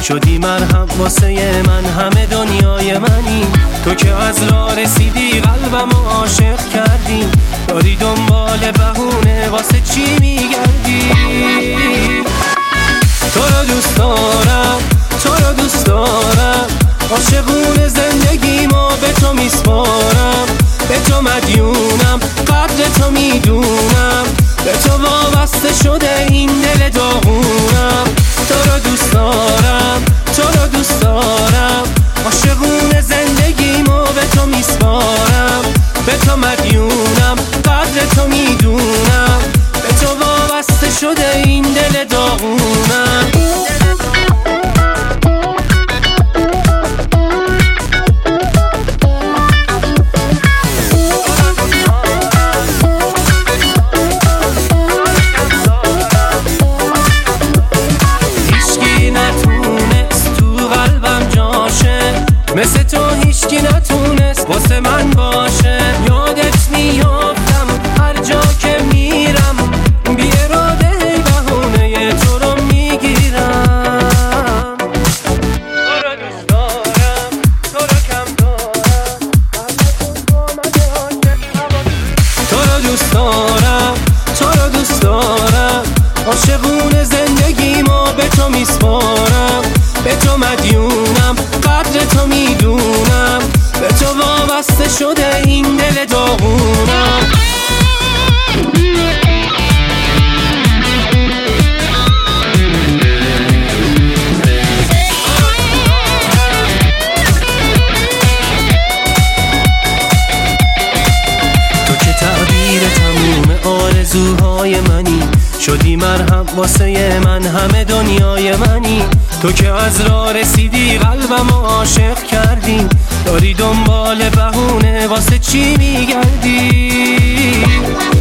شدی مرهم واسه من، همه دنیای منی. تو که از راه رسیدی قلبم عاشق کردی، داری دنبال بهونه واسه چی میگردی؟ تو رو دوست دارم، تو رو دوست دارم، عاشقون زندگیمو به تو میسپارم، به تو مدیونم، قدر تو میدونم، به تو وابسته شده این دل داغونم. تو رو دوست دارم، تو رو دوست دارم، عاشقون زندگیمو به تو میسپارم، به تو مدیونم، قدر تو میدونم، به تو وابسته شده این دل داغونم. مثل تو هیچکی نتونست واسه من باشه. یادت میافتم هر جا که میرم، بی اراده بهونه تو رو میگیرم. تو رو دوست دارم، تو رو کم دارم، تو رو دوست دارم، تو رو دوست دارم، عاشقون زندگیمو به تو میسپارم، به تو مدیونم، قدر تو میدونم، به تو وابسته شده این دل داغونم. تو که تعبیر تموم آرزوهای منی، شدی مرهم واسه من، همه دنیای منی. تو که از راه رسیدی قلبم عاشق کردی، داری دنبال بهونه واسه چی میگردی؟